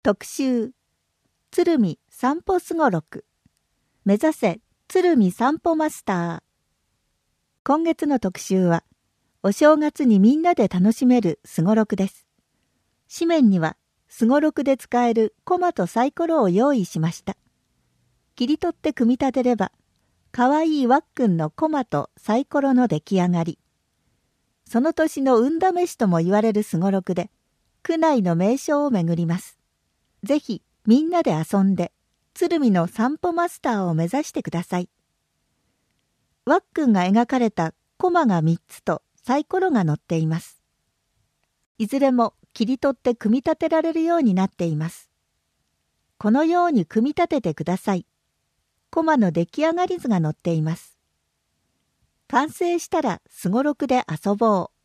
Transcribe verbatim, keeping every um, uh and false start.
特集鶴見散歩すごろく目指せ鶴見散歩マスター。今月の特集はお正月にみんなで楽しめるすごろくです。紙面にはすごろくで使えるコマとサイコロを用意しました。切り取って組み立てればかわいいわっくんのコマとサイコロの出来上がり。その年の運試しとも言われるすごろくで区内の名所を巡ります。ぜひみんなで遊んで鶴見の散歩マスターを目指してください。わっくんが描かれたコマがみっつとサイコロが載っています。いずれも切り取って組み立てられるようになっています。このように組み立ててください。コマの出来上がり図が載っています。完成したらすごろくで遊ぼう。